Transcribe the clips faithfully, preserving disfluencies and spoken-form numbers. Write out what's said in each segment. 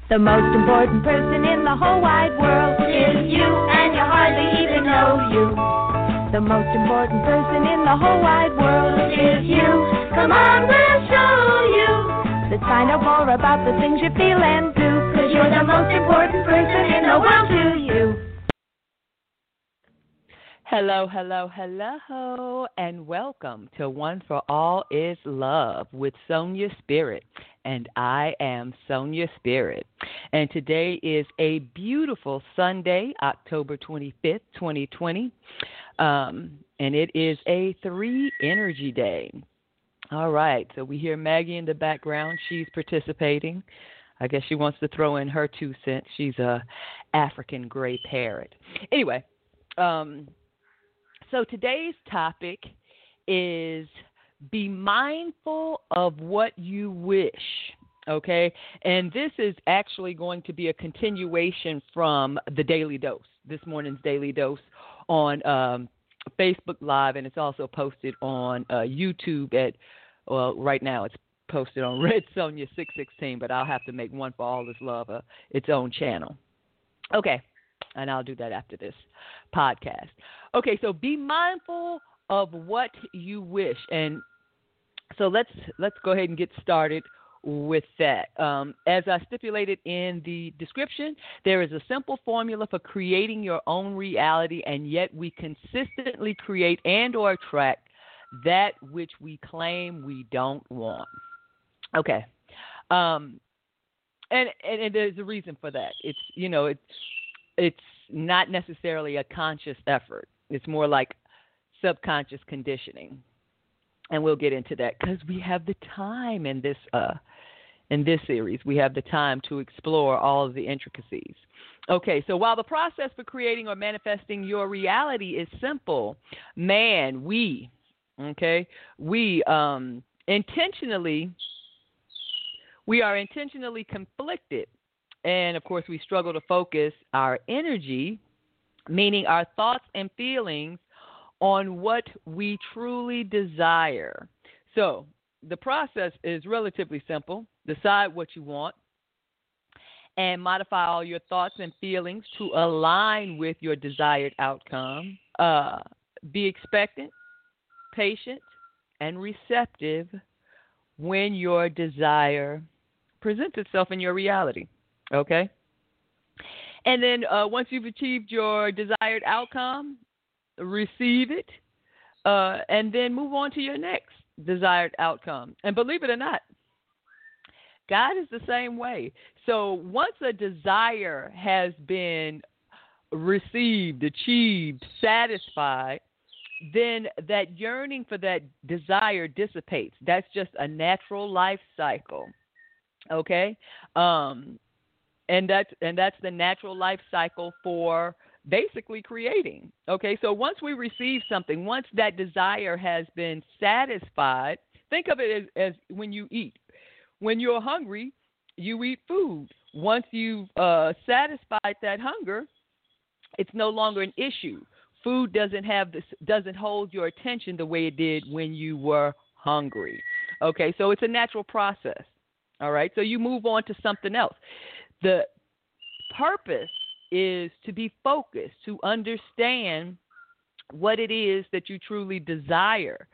The most important person in the whole wide world is you, and you hardly even know you. The most important person in the whole wide world is you. Come on, we'll show you. Let's find out more about the things you feel and do, 'cause you're the most important person in the world to you. Hello, hello, hello, and welcome to One for All is Love with Sonia Spirit. And I am Sonia Spirit. And today is a beautiful Sunday, October twenty-fifth, twenty twenty. Um, and it is a three energy day. All right, so we hear Maggie in the background. She's participating. I guess she wants to throw in her two cents. She's a African gray parrot. Anyway, um, so today's topic is be mindful of what you wish, okay? And this is actually going to be a continuation from the Daily Dose, this morning's Daily Dose on um, Facebook Live, and it's also posted on uh, YouTube at, well, right now it's posted on Red Sonia six sixteen, but I'll have to make One for All is Love uh, its own channel. Okay. And I'll do that after this podcast. Okay, so be mindful of what you wish. And so let's let's go ahead and get started with that. Um, as I stipulated in the description, there is a simple formula for creating your own reality, and yet we consistently create and or attract that which we claim we don't want. Okay. Um, and, and, and there's a reason for that. It's, you know, it's, It's not necessarily a conscious effort. It's more like subconscious conditioning, and we'll get into that because we have the time in this uh, in this series. We have the time to explore all of the intricacies. Okay, so while the process for creating or manifesting your reality is simple, man, we, okay, we um, intentionally, we are intentionally conflicted. And, of course, we struggle to focus our energy, meaning our thoughts and feelings, on what we truly desire. So the process is relatively simple. Decide what you want and modify all your thoughts and feelings to align with your desired outcome. Uh, be expectant, patient, and receptive when your desire presents itself in your reality. Okay? And then uh, once you've achieved your desired outcome, receive it, uh, and then move on to your next desired outcome. And believe it or not, God is the same way. So once a desire has been received, achieved, satisfied, then that yearning for that desire dissipates. That's just a natural life cycle. Okay? Um And that's and that's the natural life cycle for basically creating. Okay, so once we receive something, once that desire has been satisfied, think of it as, as when you eat. When you're hungry, you eat food. Once you've uh, satisfied that hunger, it's no longer an issue. Food doesn't have this doesn't hold your attention the way it did when you were hungry. Okay, so it's a natural process. All right, so you move on to something else. The purpose is to be focused, to understand what it is that you truly desire.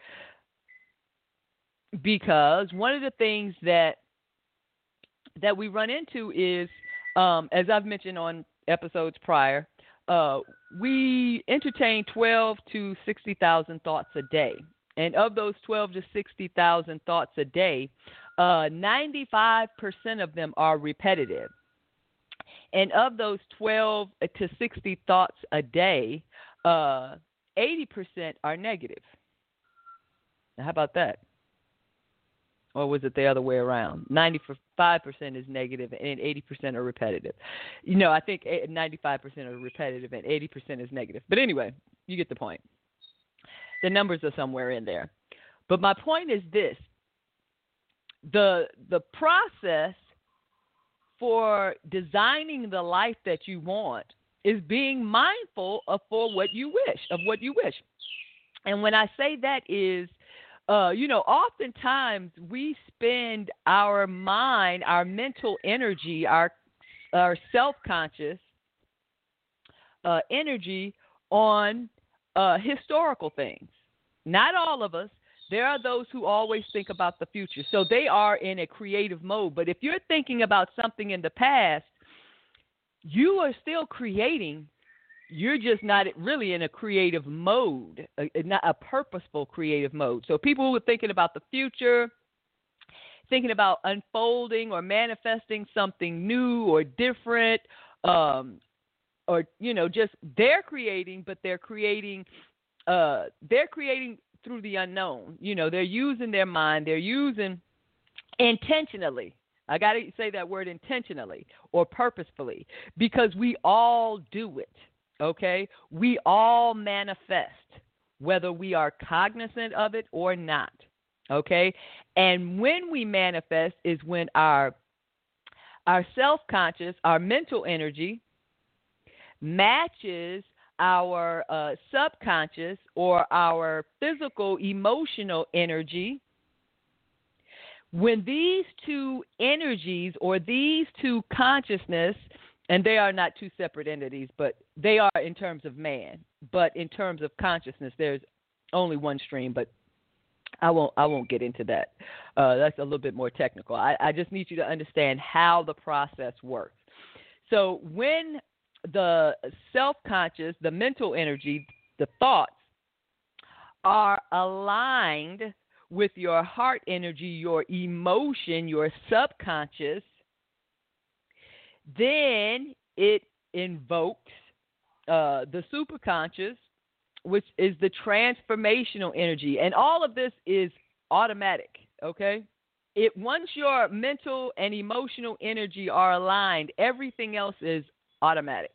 Because one of the things that that we run into is, um, as I've mentioned on episodes prior, uh, we entertain twelve to sixty thousand thoughts a day. And of those twelve to sixty thousand thoughts a day, uh, ninety-five percent of them are repetitive. And of those twelve to sixty thoughts a day, uh, eighty percent are negative. Now, how about that? Or was it the other way around? ninety-five percent is negative and eighty percent are repetitive. You know, I think ninety-five percent are repetitive and eighty percent is negative. But anyway, you get the point. The numbers are somewhere in there. But my point is this. The the process for designing the life that you want is being mindful of for what you wish, of what you wish. And when I say that is, uh, you know, oftentimes we spend our mind, our mental energy, our our self-conscious uh, energy on uh, historical things. Not all of us. There are those who always think about the future. So they are in a creative mode. But if you're thinking about something in the past, you are still creating. You're just not really in a creative mode, a, not a purposeful creative mode. So people who are thinking about the future, thinking about unfolding or manifesting something new or different, um, or, you know, just they're creating, but they're creating, uh, they're creating through the unknown. You know, they're using their mind. They're using intentionally. I got to say that word intentionally or purposefully, because we all do it, okay? We all manifest, whether we are cognizant of it or not, okay? And when we manifest is when our our self-conscious, our mental energy matches our uh, subconscious or our physical emotional energy. When these two energies or these two consciousness, and they are not two separate entities, but they are in terms of man, but in terms of consciousness, there's only one stream, but I won't I won't get into that. Uh, that's a little bit more technical. I, I just need you to understand how the process works. So when the self-conscious, the mental energy, the thoughts are aligned with your heart energy, your emotion, your subconscious, then it invokes uh, the superconscious, which is the transformational energy. And all of this is automatic, okay? It once your mental and emotional energy are aligned, everything else is automatic.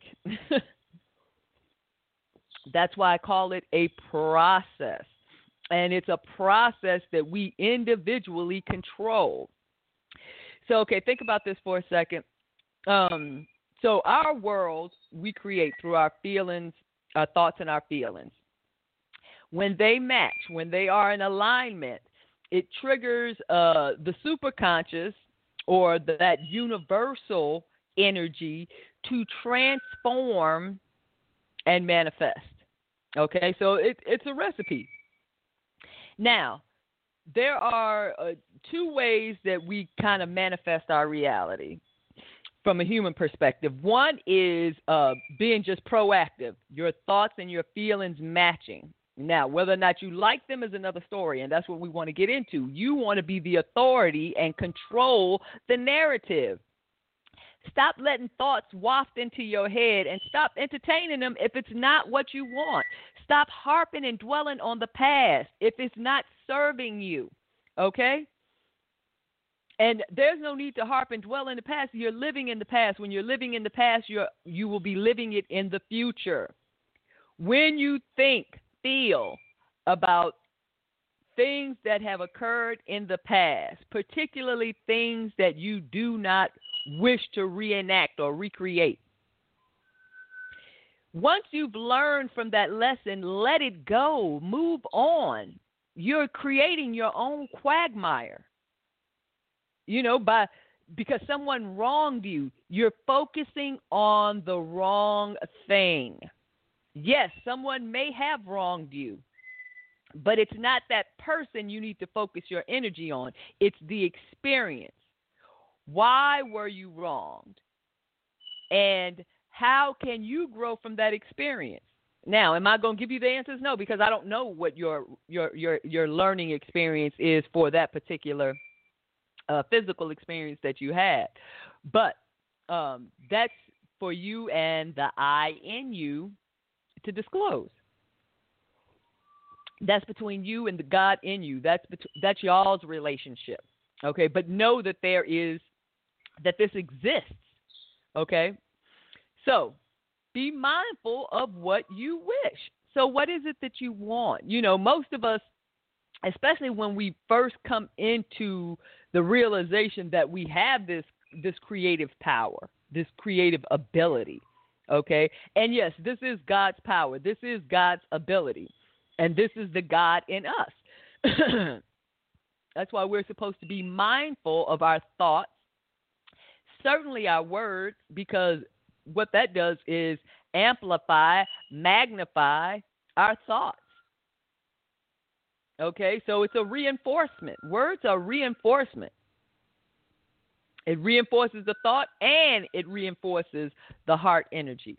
That's why I call it a process. And it's a process that we individually control. So, okay, think about this for a second. Um, so our world we create through our feelings, our thoughts and our feelings. When they match, when they are in alignment, it triggers uh, the superconscious or the, that universal energy to transform and manifest. Okay, so it, it's a recipe. Now, there are uh, two ways that we kind of manifest our reality from a human perspective. One is uh, being just proactive, your thoughts and your feelings matching. Now, whether or not you like them is another story, and that's what we want to get into. You want to be the authority and control the narrative. Stop letting thoughts waft into your head and stop entertaining them if it's not what you want. Stop harping and dwelling on the past if it's not serving you, okay? And there's no need to harp and dwell in the past. You're living in the past. When you're living in the past, you're, you will be living it in the future. When you think, feel about things that have occurred in the past, particularly things that you do not wish to reenact or recreate. Once you've learned from that lesson, let it go. Move on. You're creating your own quagmire. You know, by because someone wronged you, you're focusing on the wrong thing. Yes, someone may have wronged you, but it's not that person you need to focus your energy on. It's the experience. Why were you wronged? And how can you grow from that experience? Now, am I going to give you the answers? No, because I don't know what your your your your learning experience is for that particular uh, physical experience that you had. But um, that's for you and the I in you to disclose. That's between you and the God in you. That's bet- that's y'all's relationship. Okay, but know that there is that this exists. Okay, so be mindful of what you wish. So what is it that you want? You know, most of us, especially when we first come into the realization that we have this this creative power, this creative ability. Okay, and yes, this is God's power. This is God's ability. And this is the God in us. That's why we're supposed to be mindful of our thoughts, certainly our words, because what that does is amplify, magnify our thoughts. Okay, so it's a reinforcement. Words are reinforcement. It reinforces the thought and it reinforces the heart energy.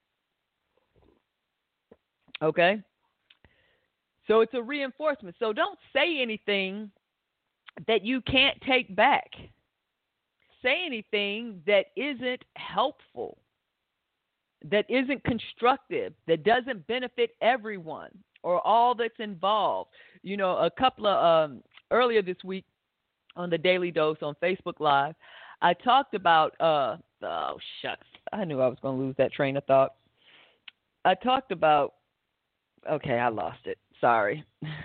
Okay? So it's a reinforcement. So don't say anything that you can't take back. Say anything that isn't helpful, that isn't constructive, that doesn't benefit everyone or all that's involved. You know, a couple of um, earlier this week on the Daily Dose on Facebook Live, I talked about, uh, oh, shucks, I knew I was going to lose that train of thought. I talked about, okay, I lost it. Sorry.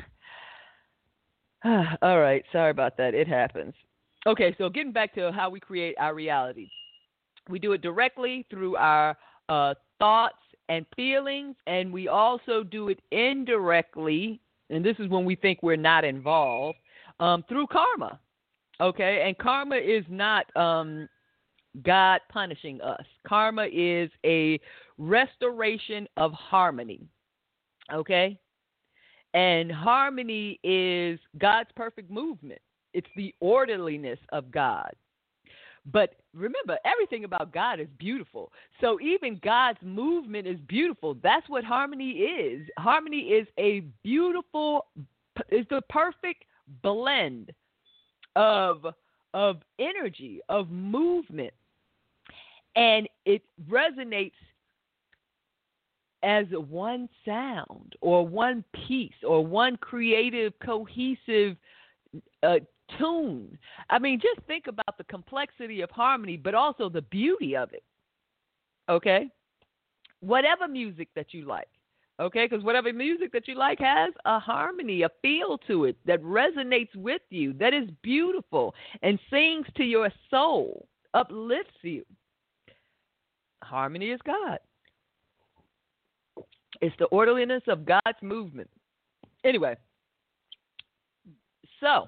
All right, sorry about that. It happens. Okay, so getting back to how we create our reality. We do it directly through our uh, thoughts and feelings, and we also do it indirectly, and this is when we think we're not involved, um, through karma. Okay, and karma is not um, God punishing us. Karma is a restoration of harmony. Okay, and harmony is God's perfect movement. It's the orderliness of God. But remember, everything about God is beautiful. So even God's movement is beautiful. That's what harmony is. Harmony is a beautiful, is the perfect blend of of energy, of movement. And it resonates as one sound or one piece or one creative, cohesive uh, tune. I mean, just think about the complexity of harmony, but also the beauty of it. Okay? Whatever music that you like. Okay? Because whatever music that you like has a harmony, a feel to it that resonates with you, that is beautiful and sings to your soul, uplifts you. Harmony is God. It's the orderliness of God's movement. Anyway, so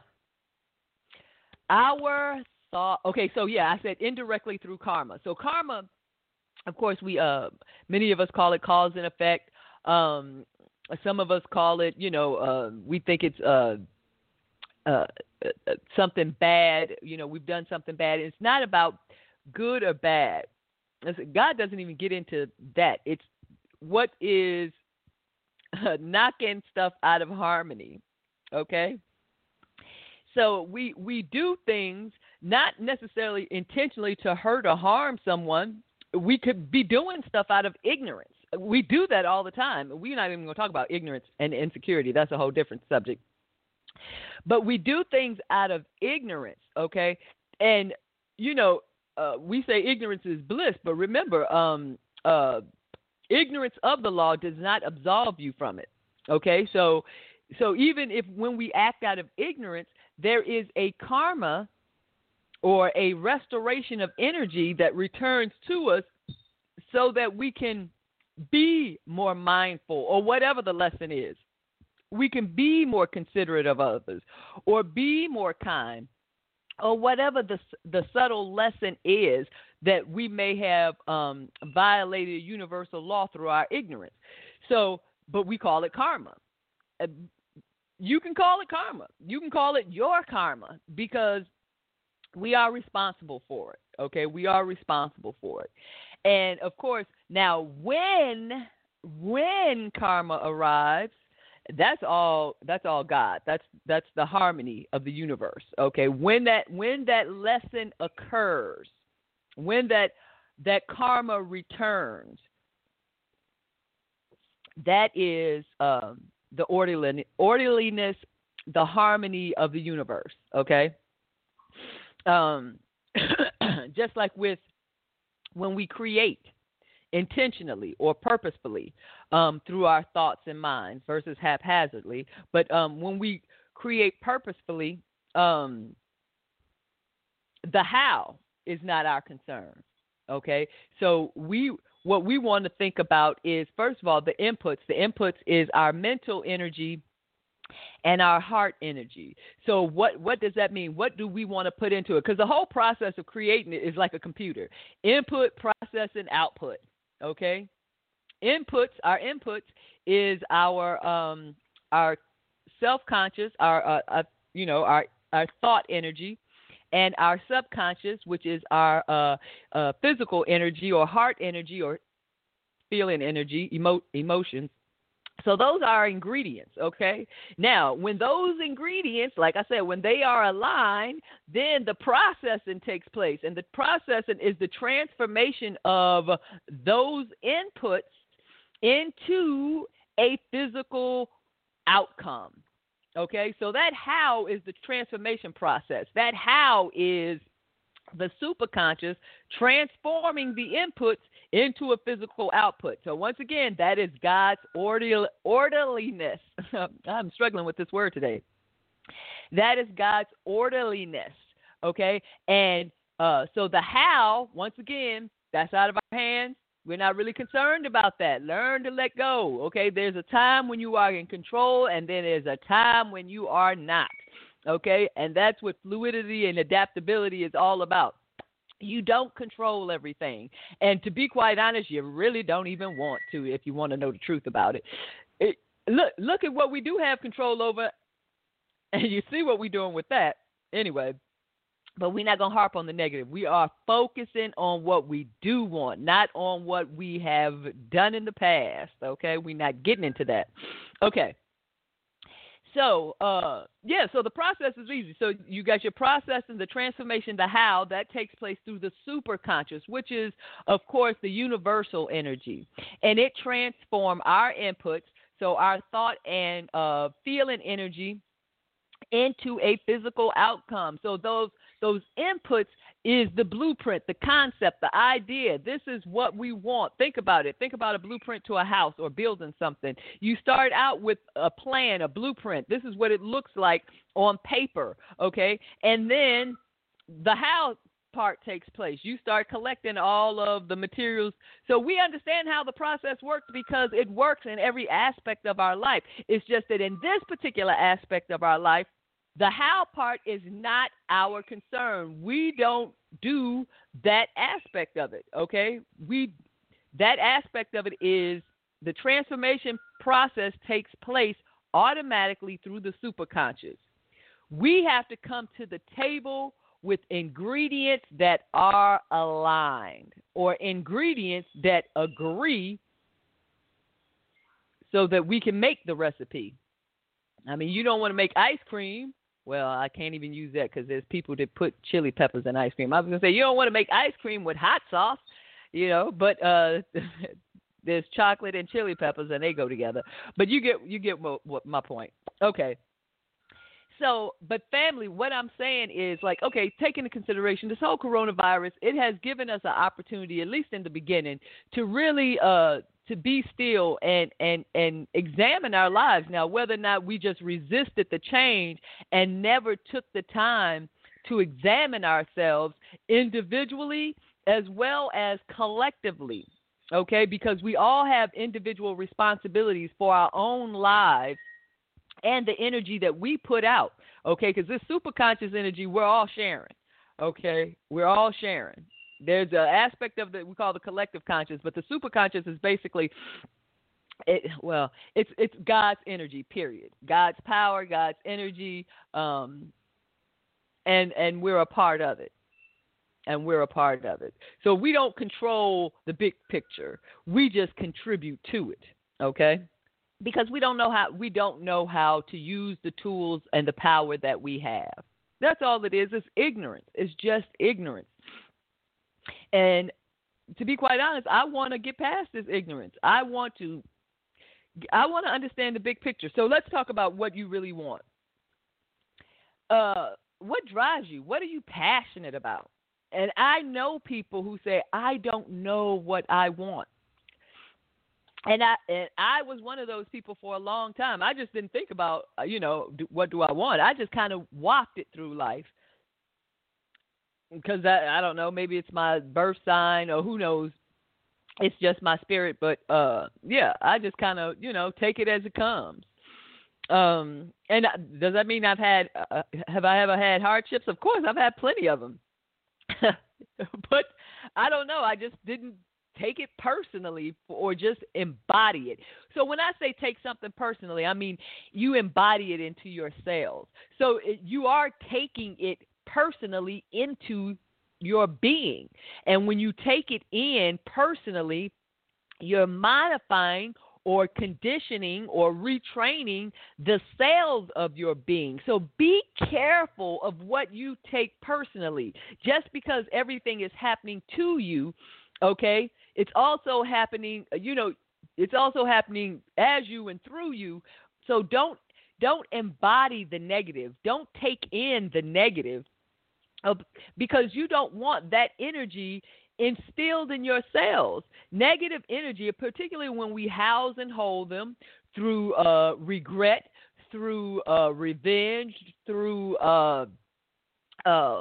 our thought, okay, so yeah, I said indirectly through karma. So karma, of course, we uh, many of us call it cause and effect. Um, some of us call it, you know, uh, we think it's uh, uh, uh, something bad. You know, we've done something bad. It's not about good or bad. God doesn't even get into that. It's what is uh, knocking stuff out of harmony, okay? So we we do things not necessarily intentionally to hurt or harm someone. We could be doing stuff out of ignorance. We do that all the time. We're not even going to talk about ignorance and insecurity. That's a whole different subject. But we do things out of ignorance, okay? And, you know, uh, we say ignorance is bliss, but remember, um, uh, ignorance of the law does not absolve you from it, okay? So, so even if when we act out of ignorance, there is a karma or a restoration of energy that returns to us so that we can be more mindful, or whatever the lesson is. We can be more considerate of others, or be more kind, or whatever the the subtle lesson is that we may have um, violated universal law through our ignorance. So, but we call it karma. Uh, you can call it karma. You can call it your karma, because we are responsible for it. Okay, we are responsible for it. And of course, now when when karma arrives, that's all that's all God. That's that's the harmony of the universe. Okay, when that when that lesson occurs, when that that karma returns, that is um, the orderliness, orderliness, the harmony of the universe. Okay, um, just like with when we create intentionally or purposefully um, through our thoughts and minds versus haphazardly. But um, when we create purposefully, um, the how is not our concern. Okay, so we what we want to think about is, first of all, the inputs. The inputs is our mental energy and our heart energy. So what, what does that mean? What do we want to put into it? Because the whole process of creating it is like a computer. Input, process, and output, okay? Inputs, our inputs is our um, our self-conscious, our, uh, uh, you know, our, our thought energy, and our subconscious, which is our uh, uh, physical energy or heart energy or feeling energy, emo- emotions. So those are ingredients, okay? Now, when those ingredients, like I said, when they are aligned, then the processing takes place. And the processing is the transformation of those inputs into a physical outcome, okay? So that how is the transformation process. That how is the superconscious transforming the inputs into a physical output. So once again, that is God's order, orderliness. I'm struggling with this word today. That is God's orderliness, okay? And uh, so the how, once again, that's out of our hands. We're not really concerned about that. Learn to let go, okay? There's a time when you are in control, and then there's a time when you are not, okay? And that's what fluidity and adaptability is all about. You don't control everything. And to be quite honest, you really don't even want to if you want to know the truth about it. it look, look at what we do have control over, and you see what we're doing with that. Anyway, but we're not going to harp on the negative. We are focusing on what we do want, not on what we have done in the past, okay? We're not getting into that. Okay. So, uh, yeah, so the process is easy. So you got your process and the transformation, the how, that takes place through the superconscious, which is, of course, the universal energy. And it transforms our inputs, so our thought and uh, feeling energy, into a physical outcome. So those those inputs is the blueprint, the concept, the idea. This is what we want. Think about it. Think about a blueprint to a house or building something. You start out with a plan, a blueprint. This is what it looks like on paper, okay? And then the how part takes place. You start collecting all of the materials. So we understand how the process works because it works in every aspect of our life. It's just that in this particular aspect of our life, the how part is not our concern. We don't do that aspect of it, okay? We that aspect of it is the transformation process takes place automatically through the superconscious. We have to come to the table with ingredients that are aligned or ingredients that agree so that we can make the recipe. I mean, you don't want to make ice cream. Well, I can't even use that because there's people that put chili peppers in ice cream. I was going to say, you don't want to make ice cream with hot sauce, you know, but uh, there's chocolate and chili peppers, and they go together. But you get you get what, what my point. Okay. So, but family, what I'm saying is like, okay, take into consideration this whole coronavirus, it has given us an opportunity, at least in the beginning, to really uh, to be still and, and, and examine our lives. Now, whether or not we just resisted the change and never took the time to examine ourselves individually as well as collectively, okay, because we all have individual responsibilities for our own lives and the energy that we put out, okay, because this superconscious energy, we're all sharing, okay, we're all sharing. There's an aspect of that we call the collective conscious, but the superconscious is basically, it, well, it's it's God's energy, period. God's power, God's energy, um, and and we're a part of it, and we're a part of it. So we don't control the big picture. We just contribute to it, okay? Because we don't know how we don't know how to use the tools and the power that we have. That's all it is. It's ignorance. It's just ignorance. And to be quite honest, I want to get past this ignorance. I want to I want to understand the big picture. So let's talk about what you really want. Uh, what drives you? What are you passionate about? And I know people who say, I don't know what I want. And I and I was one of those people for a long time. I just didn't think about, you know, do, what do I want? I just kind of walked it through life. Because, I, I don't know, maybe it's my birth sign or who knows. It's just my spirit. But, uh, yeah, I just kind of, you know, take it as it comes. Um, and does that mean I've had, uh, have I ever had hardships? Of course, I've had plenty of them. But I don't know. I just didn't take it personally or just embody it. So when I say take something personally, I mean you embody it into your cells. So it, you are taking it personally into your being. And when you take it in personally, you're modifying or conditioning or retraining the cells of your being. So be careful of what you take personally. Just because everything is happening to you, okay, it's also happening, you know, it's also happening as you and through you. So don't don't embody the negative. Don't take in the negative, uh, because you don't want that energy instilled in your cells. Negative energy, particularly when we house and hold them through uh, regret, through uh, revenge, through uh, uh,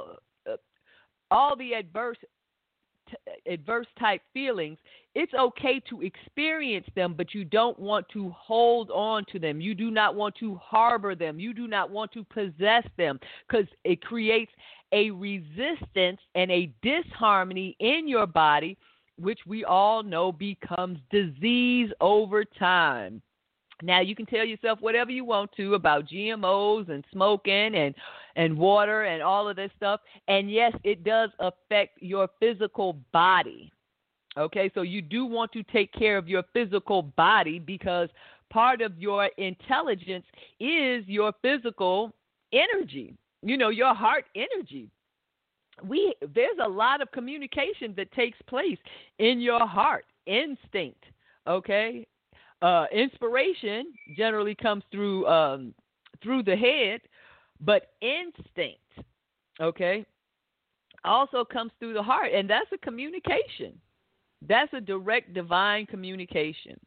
all the adverse t- adverse type feelings. It's okay to experience them, but you don't want to hold on to them. You do not want to harbor them. You do not want to possess them, because it creates a resistance and a disharmony in your body, which we all know becomes disease over time. Now, you can tell yourself whatever you want to about G M Os and smoking and, and water and all of this stuff. And yes, it does affect your physical body. Okay, so you do want to take care of your physical body, because part of your intelligence is your physical energy. You know, your heart energy. We there's a lot of communication that takes place in your heart. Instinct, okay? Uh, inspiration generally comes through um, through the head, but instinct, okay, also comes through the heart, and that's a communication. That's a direct divine communication.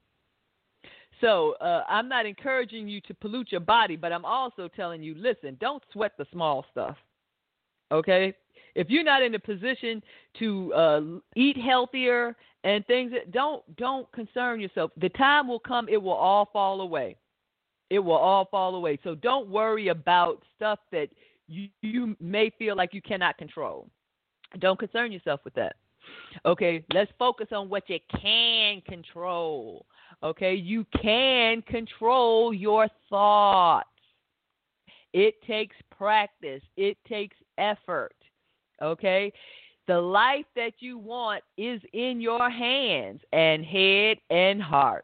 So uh, I'm not encouraging you to pollute your body, but I'm also telling you, listen, don't sweat the small stuff, okay? If you're not in a position to uh, eat healthier and things, don't don't concern yourself. The time will come, it will all fall away. It will all fall away. So don't worry about stuff that you, you may feel like you cannot control. Don't concern yourself with that. Okay, let's focus on what you can control. Okay, you can control your thoughts. It takes practice. It takes effort. Okay, the life that you want is in your hands and head and heart.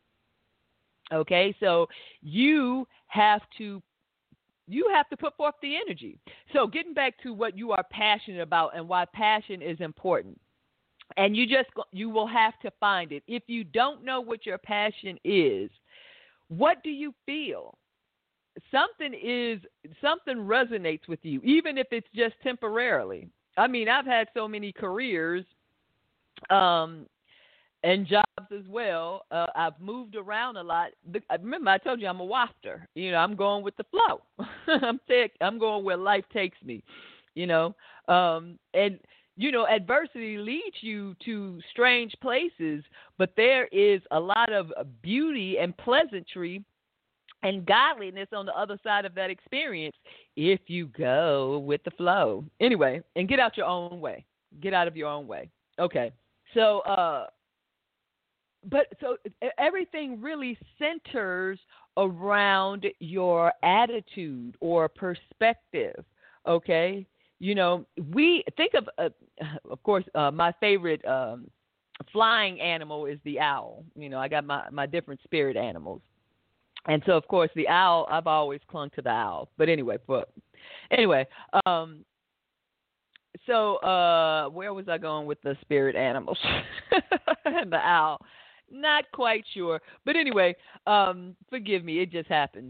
Okay, so you have to you have to put forth the energy. So getting back to what you are passionate about and why passion is important. And you just you will have to find it. If you don't know what your passion is, what do you feel? Something is something resonates with you, even if it's just temporarily. I mean, I've had so many careers um, and jobs as well. Uh, I've moved around a lot. Remember, I told you I'm a wafter. You know, I'm going with the flow. I'm take, I'm going where life takes me. You know, um, and you know, adversity leads you to strange places, but there is a lot of beauty and pleasantry and godliness on the other side of that experience if you go with the flow. Anyway, and get out your own way. Get out of your own way. Okay. So, uh, but so everything really centers around your attitude or perspective. Okay. You know, we think of, uh, of course, uh, my favorite um, flying animal is the owl. You know, I got my, my different spirit animals. And so, of course, the owl, I've always clung to the owl. But anyway, but anyway, um, so uh, where was I going with the spirit animals and the owl? Not quite sure. But anyway, um, forgive me, it just happened.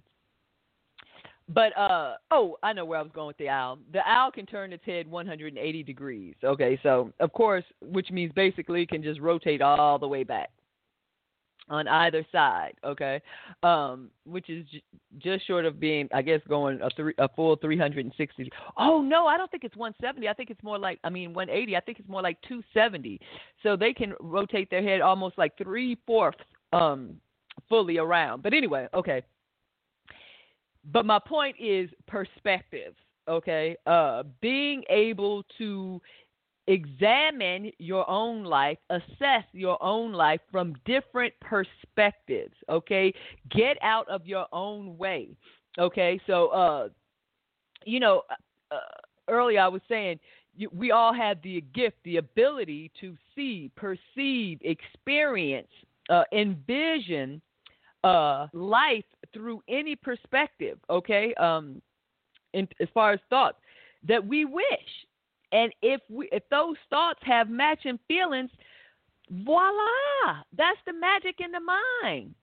But, uh, oh, I know where I was going with the owl. The owl can turn its head one hundred eighty degrees. Okay, so, of course, which means basically it can just rotate all the way back on either side, okay, um, which is j- just short of being, I guess, going a, three, a full three hundred sixty. Oh, no, I don't think it's one seventy. I think it's more like, I mean, one eighty. I think it's more like two seventy. So they can rotate their head almost like three-fourths um, fully around. But anyway, okay. But my point is perspective, okay? Uh, being able to examine your own life, assess your own life from different perspectives, okay? Get out of your own way, okay? So, uh, you know, uh, earlier I was saying you, we all have the gift, the ability to see, perceive, experience, uh, envision uh, life through any perspective, okay, um, in, as far as thoughts that we wish. And if we, if those thoughts have matching feelings, voila, that's the magic in the mind.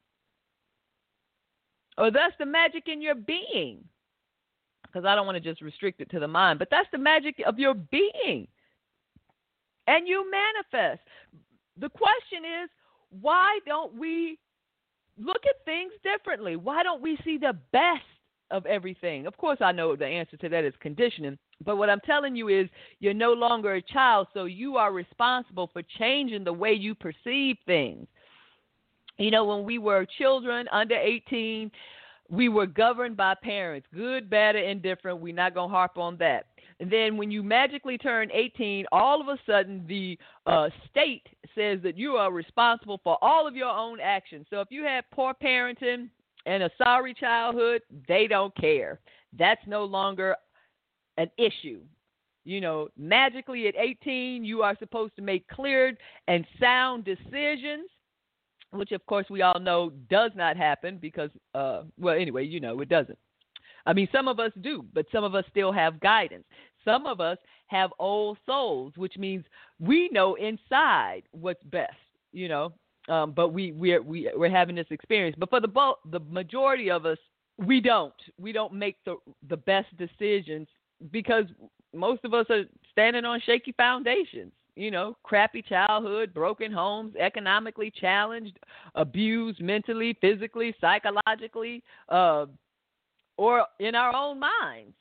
Or that's the magic in your being. Because I don't want to just restrict it to the mind, but that's the magic of your being. And you manifest. The question is, why don't we look at things differently? Why don't we see the best of everything? Of course, I know the answer to that is conditioning. But what I'm telling you is you're no longer a child, so you are responsible for changing the way you perceive things. You know, when we were children under eighteen, we were governed by parents, good, bad, or indifferent. We're not going to harp on that. And then when you magically turn eighteen, all of a sudden the uh, state says that you are responsible for all of your own actions. So if you had poor parenting and a sorry childhood, they don't care. That's no longer an issue. You know, magically at eighteen, you are supposed to make clear and sound decisions, which, of course, we all know does not happen because, uh, well, anyway, you know, it doesn't. I mean, some of us do, but some of us still have guidance. Some of us have old souls, which means we know inside what's best, you know, um, but we, we're, we, we're having this experience. But for the bo- the majority of us, we don't. We don't make the the best decisions because most of us are standing on shaky foundations. You know, crappy childhood, broken homes, economically challenged, abused mentally, physically, psychologically, uh, or in our own minds.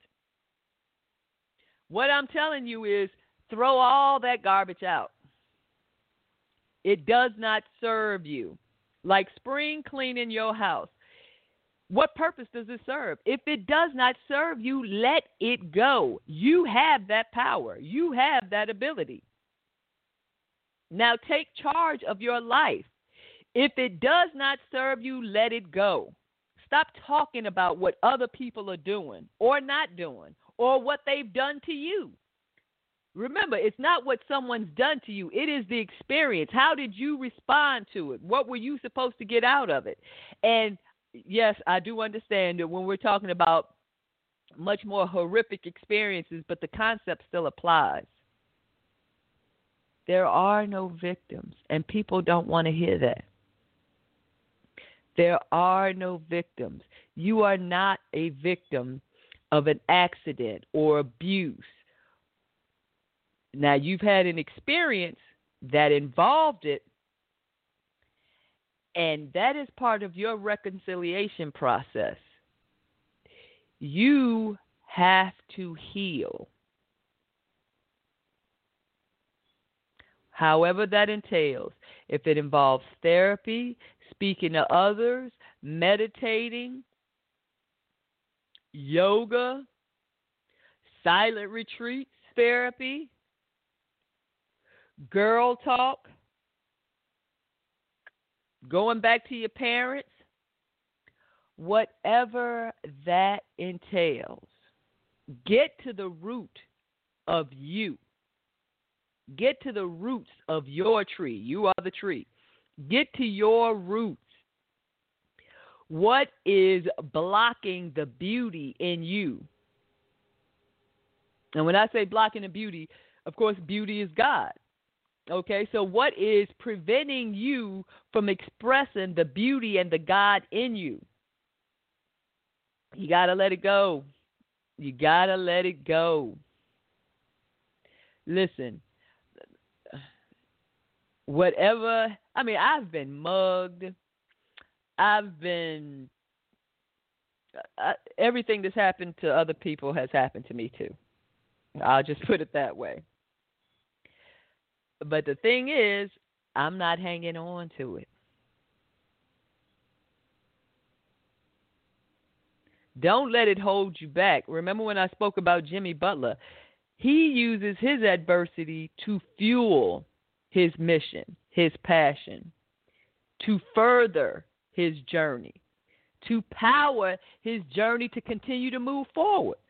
What I'm telling you is throw all that garbage out. It does not serve you. Like spring cleaning your house. What purpose does it serve? If it does not serve you, let it go. You have that power. You have that ability. Now take charge of your life. If it does not serve you, let it go. Stop talking about what other people are doing or not doing or what they've done to you. Remember, it's not what someone's done to you. It is the experience. How did you respond to it? What were you supposed to get out of it? And yes, I do understand that when we're talking about much more horrific experiences, but the concept still applies. There are no victims, and people don't want to hear that. There are no victims. You are not a victim of an accident or abuse. Now, you've had an experience that involved it, and that is part of your reconciliation process. You have to heal. However that entails. If it involves therapy, speaking to others, meditating, yoga, silent retreats, therapy, girl talk, going back to your parents, whatever that entails, get to the root of you. Get to the roots of your tree. You are the tree. Get to your roots. What is blocking the beauty in you? And when I say blocking the beauty, of course, beauty is God. Okay, so what is preventing you from expressing the beauty and the God in you? You got to let it go. You got to let it go. Listen. Whatever, I mean, I've been mugged. I've been, uh, everything that's happened to other people has happened to me too. I'll just put it that way. But the thing is, I'm not hanging on to it. Don't let it hold you back. Remember when I spoke about Jimmy Butler? He uses his adversity to fuel his mission, his passion, to further his journey, to power his journey to continue to move forward.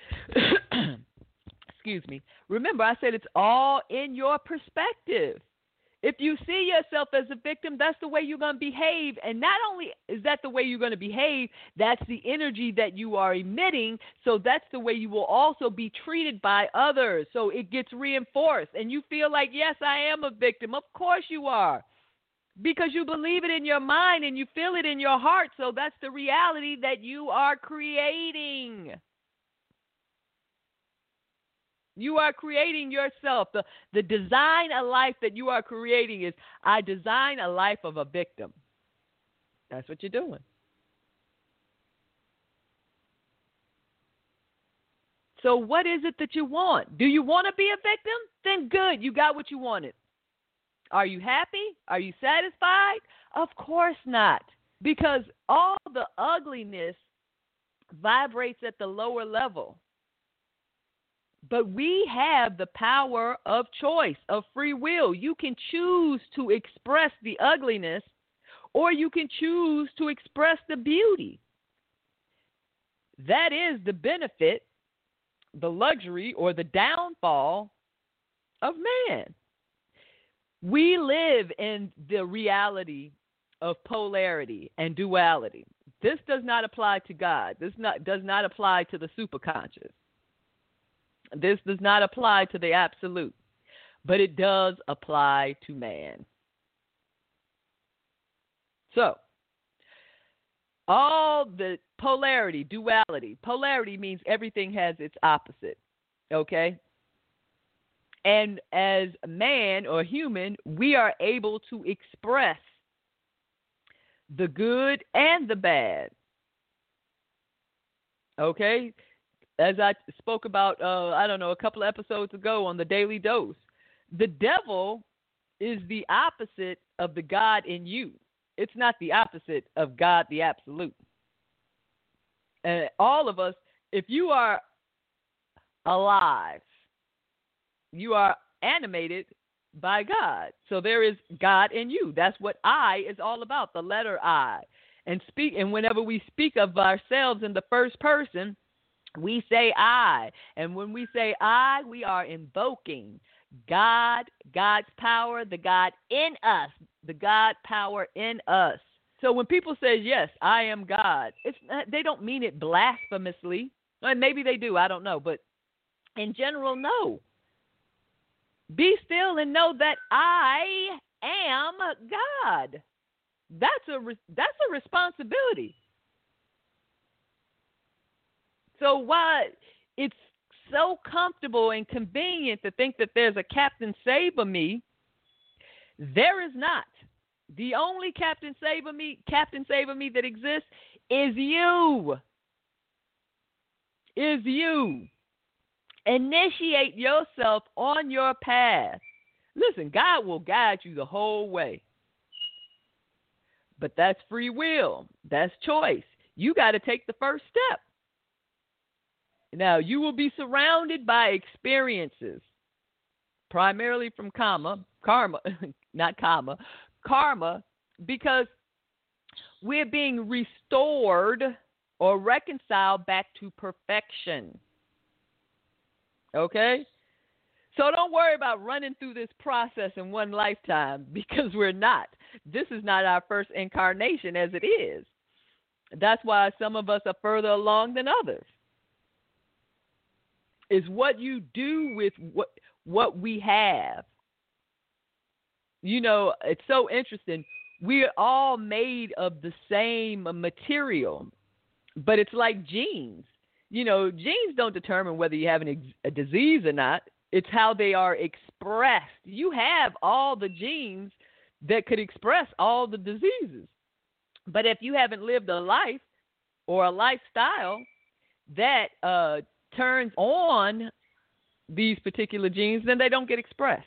Excuse me. Remember, I said it's all in your perspective. If you see yourself as a victim, that's the way you're going to behave. And not only is that the way you're going to behave, that's the energy that you are emitting. So that's the way you will also be treated by others. So it gets reinforced. And you feel like, yes, I am a victim. Of course you are. Because you believe it in your mind and you feel it in your heart. So that's the reality that you are creating. You are creating yourself. The, the design of life that you are creating is, I design a life of a victim. That's what you're doing. So what is it that you want? Do you want to be a victim? Then good, you got what you wanted. Are you happy? Are you satisfied? Of course not. Because all the ugliness vibrates at the lower level. But we have the power of choice, of free will. You can choose to express the ugliness, or you can choose to express the beauty. That is the benefit, the luxury, or the downfall of man. We live in the reality of polarity and duality. This does not apply to God. This not, does not apply to the superconscious. This does not apply to the absolute, but it does apply to man. So, all the polarity, duality. Polarity means everything has its opposite, okay? And as man or human, we are able to express the good and the bad, okay? As I spoke about, uh, I don't know, a couple of episodes ago on the Daily Dose, the devil is the opposite of the God in you. It's not the opposite of God, the absolute. And all of us, if you are alive, you are animated by God. So there is God in you. That's what I is all about, the letter I. And speak. And whenever we speak of ourselves in the first person, we say I. And when we say I, we are invoking God, God's power, the God in us, the God power in us. So when people say, yes, I am God, it's not, they don't mean it blasphemously. And maybe they do, I don't know. But in general, no. Be still and know that I am God. That's a, that's a responsibility. So while it's so comfortable and convenient to think that there's a Captain Save-A-Me, there is not. The only Captain Save-A-Me, Captain Save-A-Me that exists is you. Is you. Initiate yourself on your path. Listen, God will guide you the whole way. But that's free will. That's choice. You got to take the first step. Now, you will be surrounded by experiences, primarily from karma, karma, not karma, karma, because we're being restored or reconciled back to perfection. Okay? So don't worry about running through this process in one lifetime, because we're not. This is not our first incarnation as it is. That's why some of us are further along than others. Is what you do with what what we have. You know, it's so interesting. We're all made of the same material, but it's like genes. You know, genes don't determine whether you have an, a disease or not. It's how they are expressed. You have all the genes that could express all the diseases. But if you haven't lived a life or a lifestyle that uh turns on these particular genes, then they don't get expressed.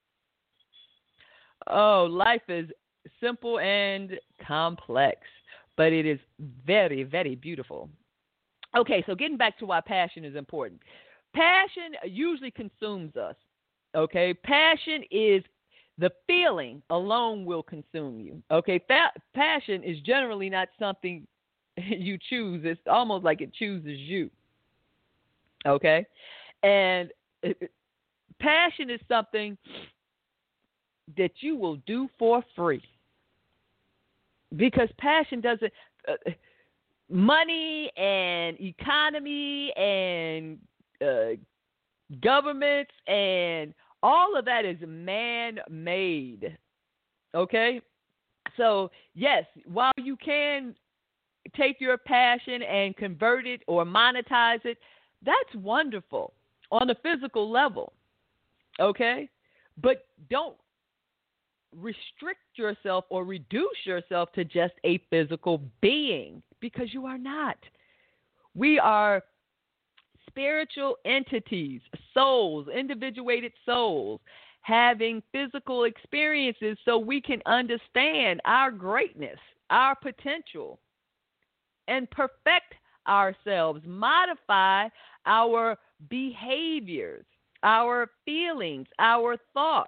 Oh, life is simple and complex. but it is very, very beautiful. Okay, so getting back to why passion is important. Passion usually consumes us. Okay, passion is the feeling alone will consume you. Okay, Fa- passion is generally not something you choose. It's almost like it chooses you. Okay, and it, passion is something that you will do for free because passion doesn't. Uh, money and economy and uh, governments and all of that is man-made, okay? So, yes, while you can take your passion and convert it or monetize it, that's wonderful on a physical level, okay? But don't restrict yourself or reduce yourself to just a physical being because you are not. We are spiritual entities, souls, individuated souls, having physical experiences so we can understand our greatness, our potential, and perfect ourselves, modify our behaviors, our feelings, our thoughts,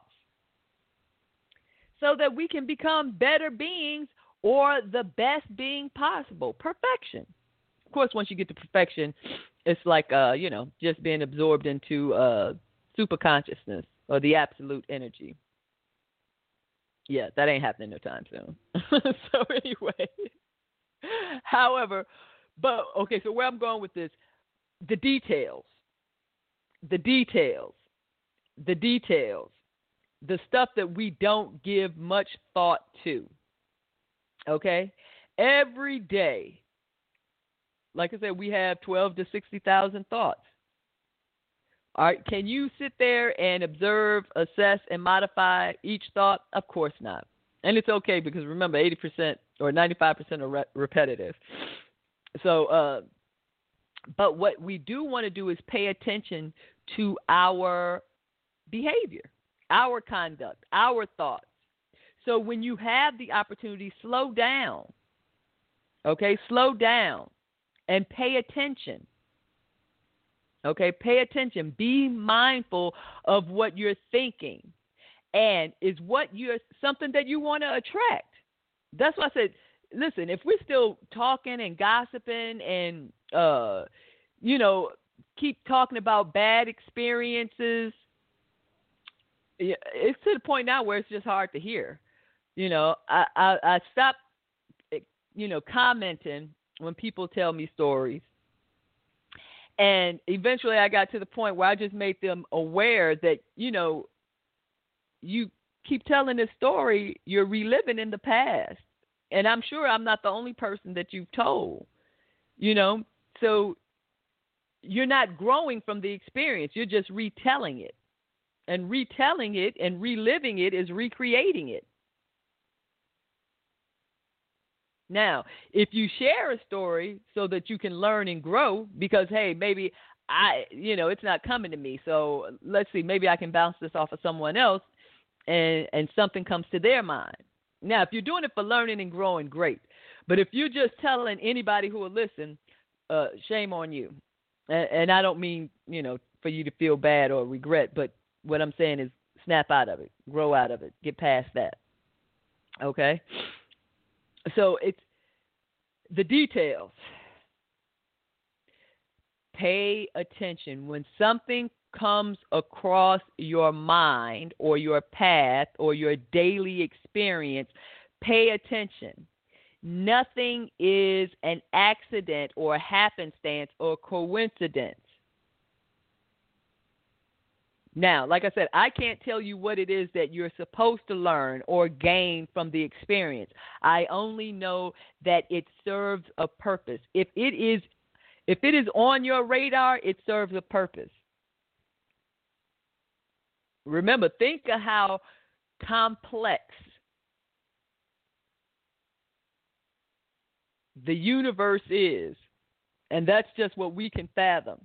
so that we can become better beings or the best being possible. Perfection. Of course, once you get to perfection, it's like, uh, you know, just being absorbed into uh, super consciousness or the absolute energy. Yeah, that ain't happening no time soon. So anyway, however, but, okay, so where I'm going with this, the details, the details, the details, the stuff that we don't give much thought to, okay? Every day, like I said, we have twelve to sixty thousand thoughts. All right, can you sit there and observe, assess, and modify each thought? Of course not. And it's okay because remember, eighty percent or ninety-five percent are re- repetitive. So, uh, but what we do want to do is pay attention to our behavior, our conduct, our thoughts. So when you have the opportunity, slow down, okay? Slow down and pay attention, okay? Pay attention. Be mindful of what you're thinking. And is what you're, something that you want to attract. That's why I said, listen, if we're still talking and gossiping and, uh, you know, keep talking about bad experiences, it's to the point now where it's just hard to hear. You know, I, I, I stopped, you know, commenting when people tell me stories. And eventually I got to the point where I just made them aware that, you know, you keep telling this story, you're reliving in the past. And I'm sure I'm not the only person that you've told, you know. So you're not growing from the experience. You're just retelling it. And retelling it and reliving it is recreating it. Now, if you share a story so that you can learn and grow, because, hey, maybe I, you know, it's not coming to me. So let's see, maybe I can bounce this off of someone else and, and something comes to their mind. Now, if you're doing it for learning and growing, great. But if you're just telling anybody who will listen, uh, shame on you. And, and I don't mean, you know, for you to feel bad or regret, but what I'm saying is snap out of it, grow out of it, get past that. Okay? So it's the details. Pay attention. When something comes across your mind or your path or your daily experience, pay attention. Nothing is an accident or happenstance or coincidence. Now, like I said, I can't tell you what it is that you're supposed to learn or gain from the experience. I only know that it serves a purpose. If it is, if it is on your radar, it serves a purpose. Remember, think of how complex the universe is, and that's just what we can fathom.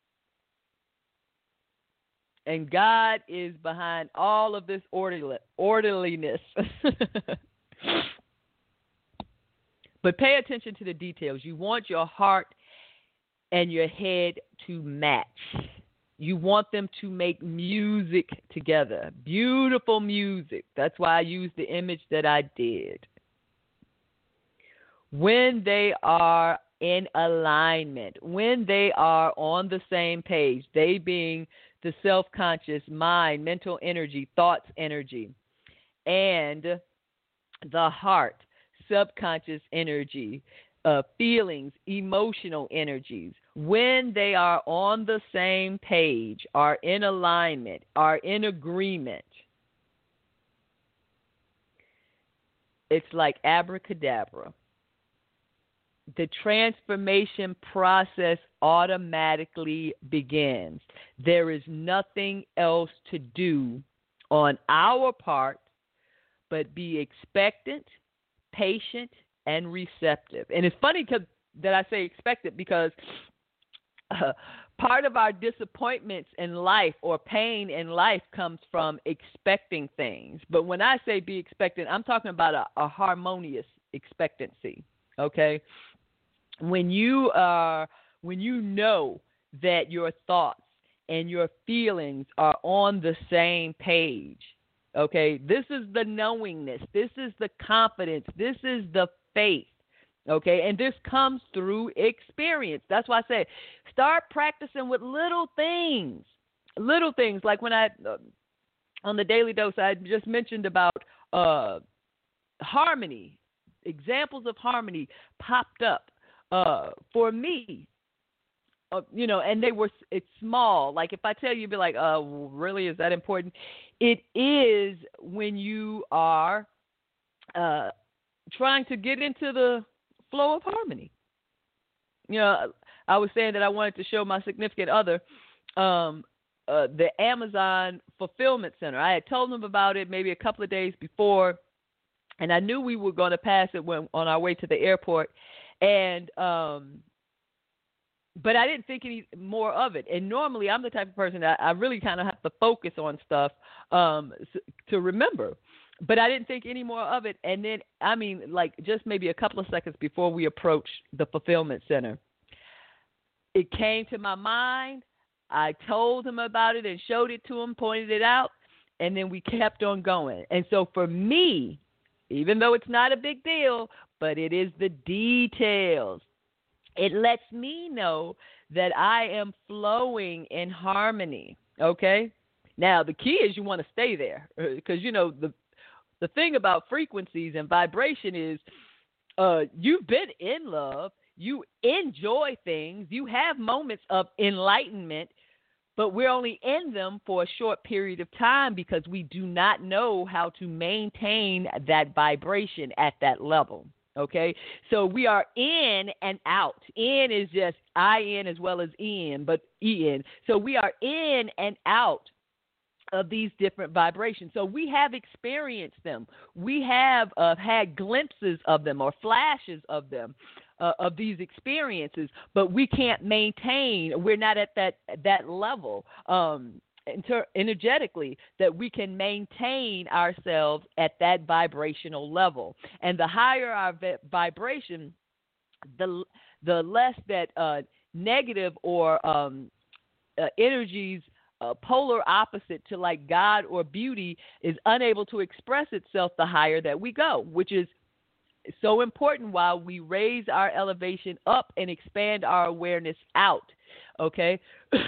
And God is behind all of this orderly, orderliness. But pay attention to the details. You want your heart and your head to match. You want them to make music together, beautiful music. That's why I used the image that I did. When they are in alignment, when they are on the same page, they being the self-conscious mind, mental energy, thoughts energy, and the heart, subconscious energy, uh, feelings, emotional energies, when they are on the same page, are in alignment, are in agreement, it's like abracadabra. The transformation process automatically begins. There is nothing else to do on our part but be expectant, patient, and receptive. And it's funny that I say expectant because uh, part of our disappointments in life or pain in life comes from expecting things. But when I say be expectant, I'm talking about a, a harmonious expectancy, okay? When you are, when you know that your thoughts and your feelings are on the same page, okay, this is the knowingness, this is the confidence, this is the faith, okay, and this comes through experience. That's why I say start practicing with little things, little things like when I, uh, on the Daily Dose, I just mentioned about uh, harmony, examples of harmony popped up. Uh, for me, uh, you know, and they were, it's small. Like if I tell you, you'd be like, uh, really, is that important? It is when you are uh, trying to get into the flow of harmony. You know, I was saying that I wanted to show my significant other um, uh, the Amazon Fulfillment Center. I had told them about it maybe a couple of days before, and I knew we were going to pass it when on our way to the airport. And, um, but I didn't think any more of it. And normally I'm the type of person that I really kind of have to focus on stuff, um, to remember, but I didn't think any more of it. And then, I mean, like just maybe a couple of seconds before we approached the fulfillment center, it came to my mind. I told him about it and showed it to him, pointed it out, and then we kept on going. And so for me, even though it's not a big deal, but it is the details. It lets me know that I am flowing in harmony, okay? Now, the key is you want to stay there because, you know, the the thing about frequencies and vibration is uh, you've been in love, you enjoy things, you have moments of enlightenment, but we're only in them for a short period of time because we do not know how to maintain that vibration at that level, okay? So we are in and out. In is just I N as well as in, but E N. So we are in and out of these different vibrations. So we have experienced them. We have uh, had glimpses of them or flashes of them. Uh, of these experiences, but we can't maintain. We're not at that that level um, inter- energetically that we can maintain ourselves at that vibrational level. And the higher our vi- vibration, the the less that uh, negative or um, uh, energies. Uh, polar opposite to like God or beauty is unable to express itself the higher that we go, which is so important while we raise our elevation up and expand our awareness out, okay,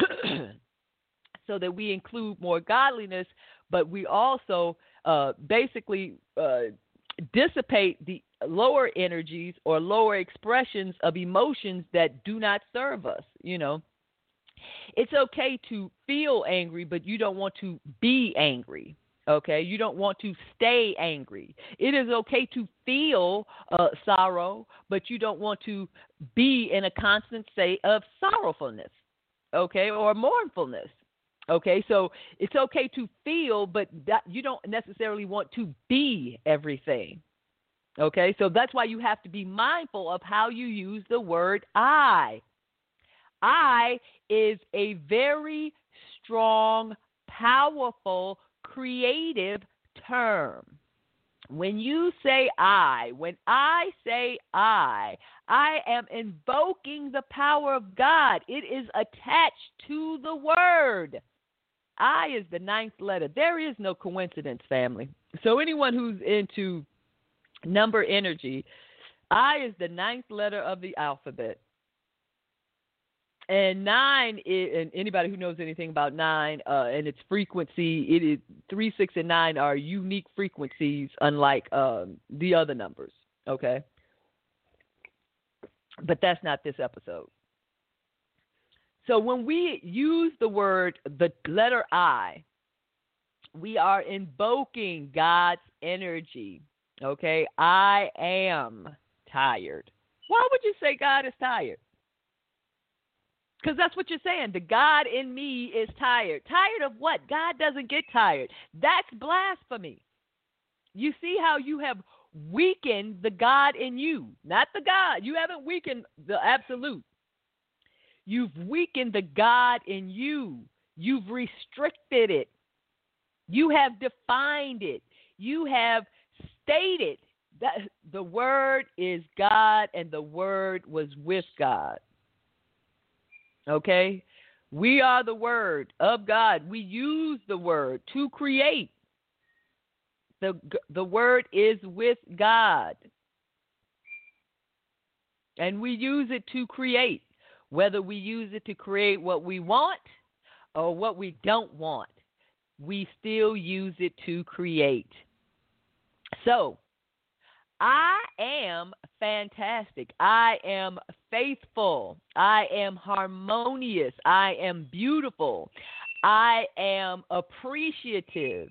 so that we include more godliness, but we also uh, basically uh, dissipate the lower energies or lower expressions of emotions that do not serve us, you know. It's okay to feel angry, but you don't want to be angry. Okay, you don't want to stay angry. It is okay to feel uh, sorrow, but you don't want to be in a constant state of sorrowfulness, okay, or mournfulness. Okay, so it's okay to feel, but that, you don't necessarily want to be everything. Okay, so that's why you have to be mindful of how you use the word I. I is a very strong, powerful, creative term. When you say I, when I say I, I am invoking the power of God. It is attached to the word. I is the ninth letter. There is no coincidence, family. So anyone who's into number energy, I is the ninth letter of the alphabet. And nine, is, and anybody who knows anything about nine uh, and its frequency, it is three, six, and nine are unique frequencies, unlike um, the other numbers. Okay, but that's not this episode. So when we use the word, the letter I, we are invoking God's energy. Okay, I am tired. Why would you say God is tired? Because that's what you're saying. The God in me is tired. Tired of what? God doesn't get tired. That's blasphemy. You see how you have weakened the God in you, not the God. You haven't weakened the absolute. You've weakened the God in you. You've restricted it. You have defined it. You have stated that the Word is God and the Word was with God. Okay? We are the Word of God. We use the Word to create. The, the Word is with God. And we use it to create. Whether we use it to create what we want or what we don't want, we still use it to create. So, I am fantastic. I am faithful. I am harmonious. I am beautiful. I am appreciative.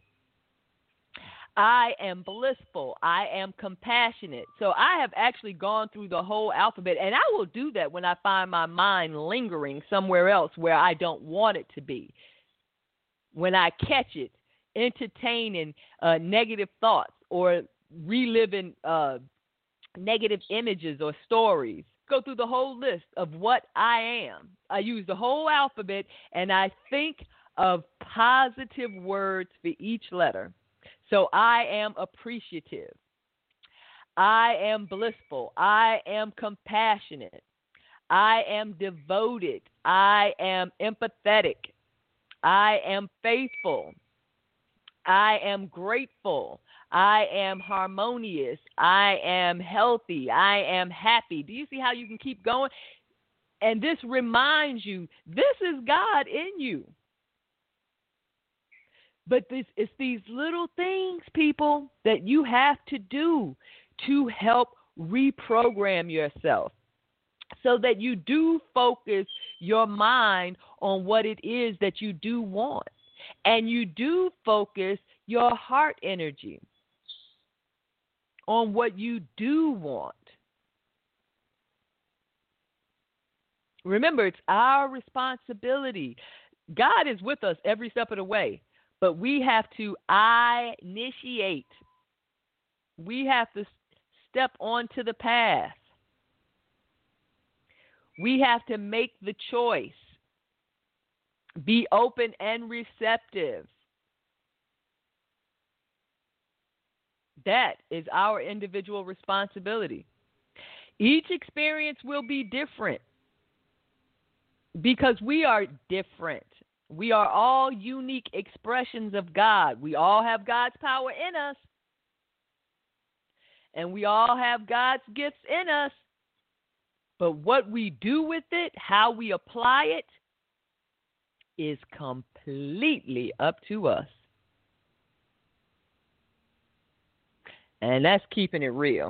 I am blissful. I am compassionate. So I have actually gone through the whole alphabet, and I will do that when I find my mind lingering somewhere else where I don't want it to be. When I catch it, entertaining uh, negative thoughts or reliving uh, negative images or stories. Go through the whole list of what I am. I use the whole alphabet, and I think of positive words for each letter. So I am appreciative. I am blissful. I am compassionate. I am devoted. I am empathetic. I am faithful. I am grateful. I am harmonious. I am healthy. I am happy. Do you see how you can keep going? And this reminds you, this is God in you. But this, it's these little things, people, that you have to do to help reprogram yourself so that you do focus your mind on what it is that you do want. And you do focus your heart energy on what you do want. Remember, it's our responsibility. God is with us every step of the way, but we have to initiate. We have to step onto the path. We have to make the choice. Be open and receptive. That is our individual responsibility. Each experience will be different because we are different. We are all unique expressions of God. We all have God's power in us. And we all have God's gifts in us. But what we do with it, how we apply it, is completely up to us. And that's keeping it real.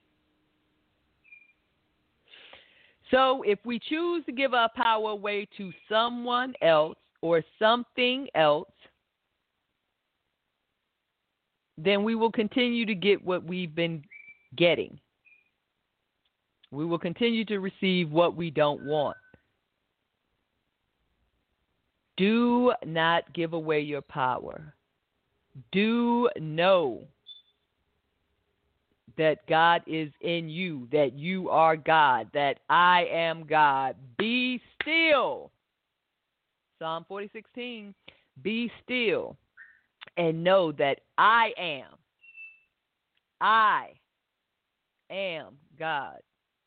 So if we choose to give our power away to someone else or something else, then we will continue to get what we've been getting. We will continue to receive what we don't want. Do not give away your power. Do know that God is in you, that you are God, that I am God. Be still. Psalm forty sixteen. Be still and know that I am. I am God.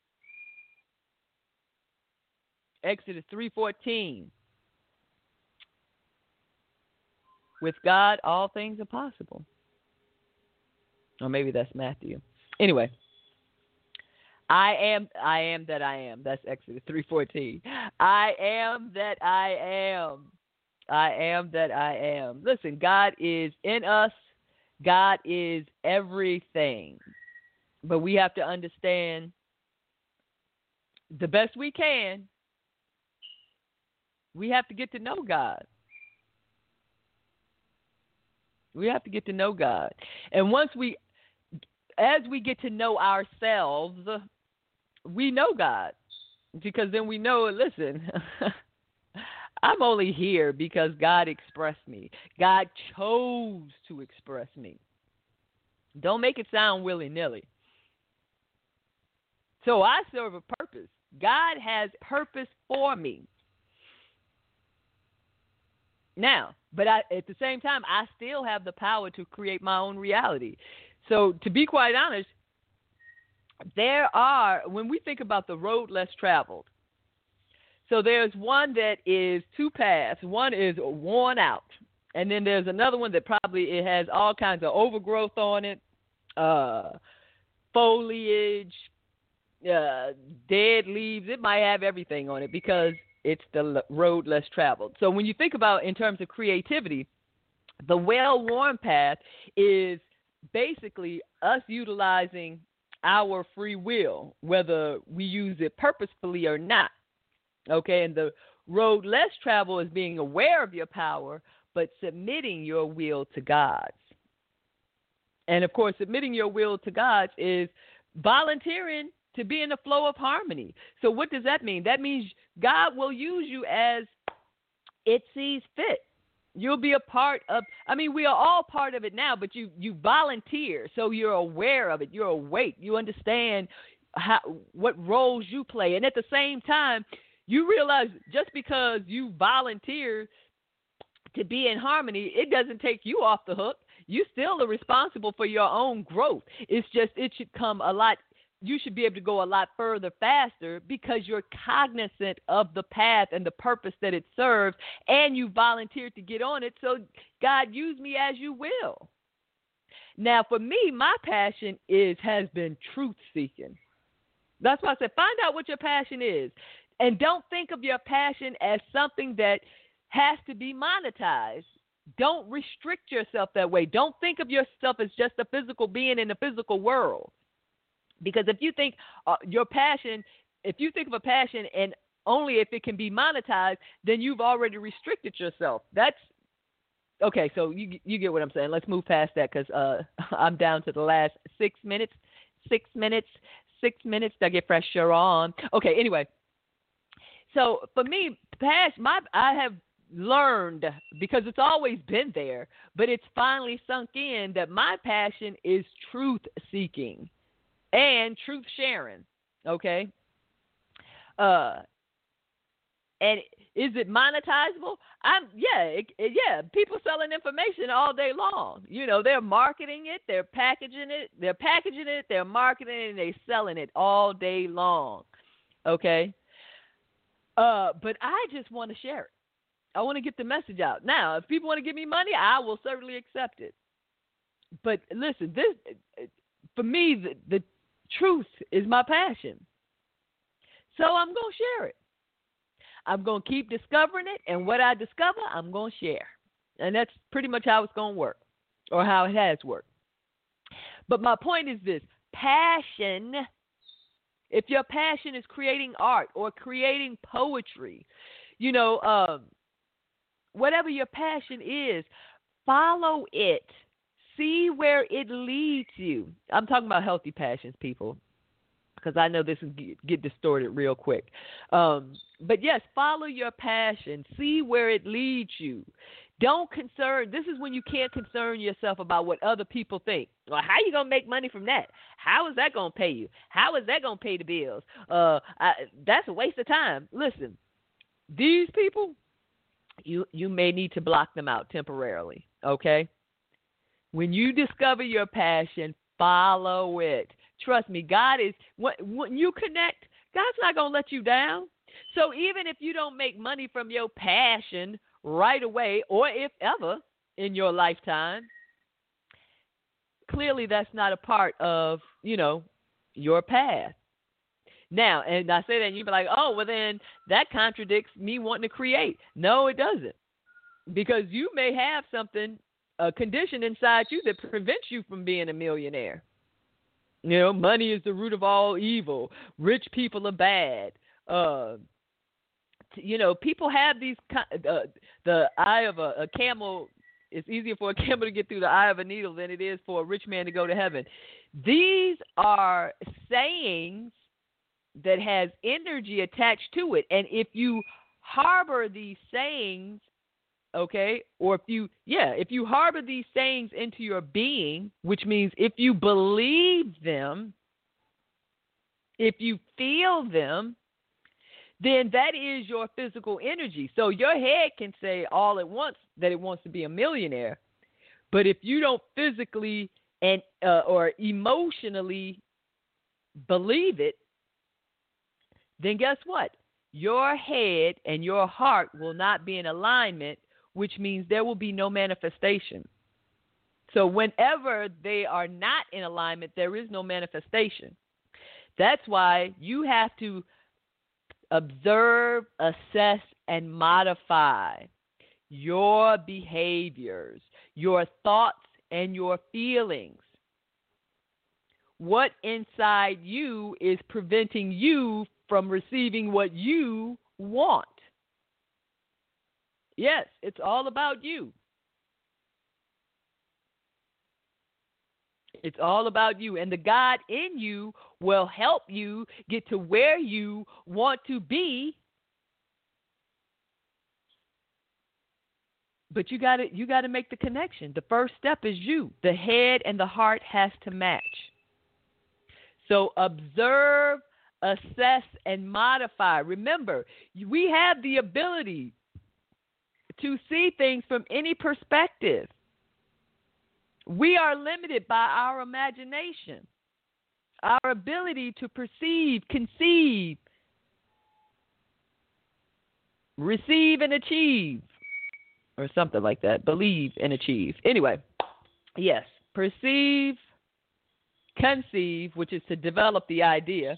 Exodus three fourteen. With God, all things are possible. Or maybe that's Matthew. Anyway, I am I am that I am. That's Exodus three fourteen. I am that I am. I am that I am. Listen, God is in us. God is everything. But we have to understand the best we can. We have to get to know God. We have to get to know God. And once we, as we get to know ourselves, we know God. Because then we know, listen, I'm only here because God expressed me. God chose to express me. Don't make it sound willy-nilly. So I serve a purpose. God has purpose for me. Now, but I, at the same time, I still have the power to create my own reality. So to be quite honest, there are, when we think about the road less traveled, so there's one that is two paths. One is worn out. And then there's another one that probably it has all kinds of overgrowth on it, uh, foliage, uh, dead leaves. It might have everything on it because it's the road less traveled. So when you think about in terms of creativity, the well-worn path is basically us utilizing our free will, whether we use it purposefully or not. Okay, and the road less traveled is being aware of your power, but submitting your will to God's. And of course, submitting your will to God's is volunteering to be in the flow of harmony. So what does that mean? That means God will use you as it sees fit. You'll be a part of, I mean, we are all part of it now, but you, you volunteer. So you're aware of it. You're awake. You understand how, what roles you play. And at the same time, you realize just because you volunteer to be in harmony, it doesn't take you off the hook. You still are responsible for your own growth. It's just, it should come a lot you should be able to go a lot further faster because you're cognizant of the path and the purpose that it serves, and you volunteered to get on it, so God, use me as you will. Now, for me, my passion is has been truth-seeking. That's why I said find out what your passion is, and don't think of your passion as something that has to be monetized. Don't restrict yourself that way. Don't think of yourself as just a physical being in the physical world. Because if you think uh, your passion, if you think of a passion and only if it can be monetized, then you've already restricted yourself. That's okay. So you you get what I'm saying. Let's move past that because uh, I'm down to the last six minutes, six minutes, six minutes to get pressure on. Okay. Anyway, so for me, passion, my I have learned because it's always been there, but it's finally sunk in that my passion is truth seeking. And truth sharing, okay? Uh, and is it monetizable? I'm yeah, it, it, yeah. People selling information all day long. You know, they're marketing it, they're packaging it, they're packaging it, they're marketing it, and they're selling it all day long, okay? Uh, but I just want to share it. I want to get the message out. Now, if people want to give me money, I will certainly accept it. But listen, this for me, the, the truth is my passion. So I'm going to share it. I'm going to keep discovering it, and what I discover, I'm going to share. And that's pretty much how it's going to work, or how it has worked. But my point is this. Passion, if your passion is creating art or creating poetry, you know, um, whatever your passion is, follow it. See where it leads you. I'm talking about healthy passions, people, because I know this will get distorted real quick. Um, but yes, follow your passion. See where it leads you. Don't concern. This is when you can't concern yourself about what other people think. Well, how are you going to make money from that? How is that going to pay you? How is that going to pay the bills? Uh, I, that's a waste of time. Listen, these people, you you may need to block them out temporarily, okay? When you discover your passion, follow it. Trust me, God is, when you connect, God's not going to let you down. So even if you don't make money from your passion right away, or if ever in your lifetime, clearly that's not a part of, you know, your path. Now, and I say that and you'd be like, oh, well then that contradicts me wanting to create. No, it doesn't. Because you may have something, a condition inside you that prevents you from being a millionaire. You know, money is the root of all evil. Rich people are bad. Uh, you know, people have these, uh, the eye of a, a camel, it's easier for a camel to get through the eye of a needle than it is for a rich man to go to heaven. These are sayings that has energy attached to it. And if you harbor these sayings, okay, or if you, yeah, if you harbor these sayings into your being, which means if you believe them, if you feel them, then that is your physical energy. So your head can say all at once that it wants to be a millionaire, but if you don't physically and uh, or emotionally believe it, then guess what? Your head and your heart will not be in alignment, which means there will be no manifestation. So whenever they are not in alignment, there is no manifestation. That's why you have to observe, assess, and modify your behaviors, your thoughts, and your feelings. What inside you is preventing you from receiving what you want? Yes, it's all about you. It's all about you. And the God in you will help you get to where you want to be. But you got to you got to make the connection. The first step is you. The head and the heart has to match. So observe, assess, and modify. Remember, we have the ability to see things from any perspective. We are limited by our imagination, our ability to perceive, conceive, receive, and achieve, or something like that. Believe and achieve. Anyway, yes, perceive, conceive, which is to develop the idea.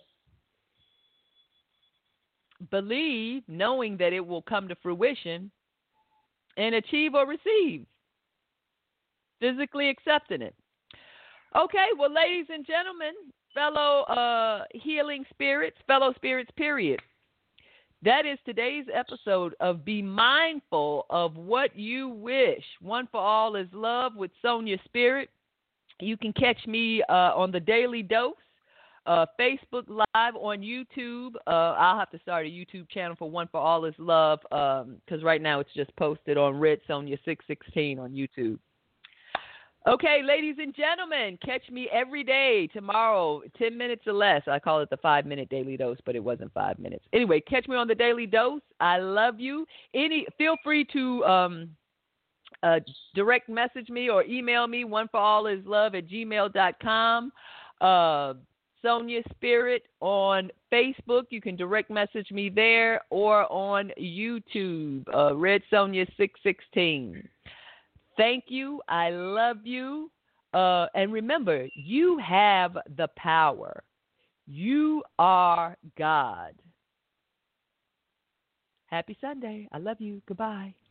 Believe, knowing that it will come to fruition, and achieve or receive, physically accepting it. Okay, well, ladies and gentlemen, fellow uh, healing spirits, fellow spirits, period. That is today's episode of Be Mindful of What You Wish. One for All is Love with Sonia Spirit. You can catch me uh, on the Daily Dose, uh, Facebook Live, on YouTube. Uh, I'll have to start a YouTube channel for One for All is Love because um, right now it's just posted on Red Sonia six sixteen on YouTube. Okay, ladies and gentlemen, catch me every day tomorrow, ten minutes or less. I call it the five-minute Daily Dose, but it wasn't five minutes. Anyway, catch me on the Daily Dose. I love you. Any, feel free to um, uh, direct message me or email me, one for all is love at gmail dot com. Uh, Sonia Spirit on Facebook. You can direct message me there, or on YouTube, uh, Red Sonia six sixteen. Thank you. I love you. Uh, and remember, you have the power. You are God. Happy Sunday. I love you. Goodbye.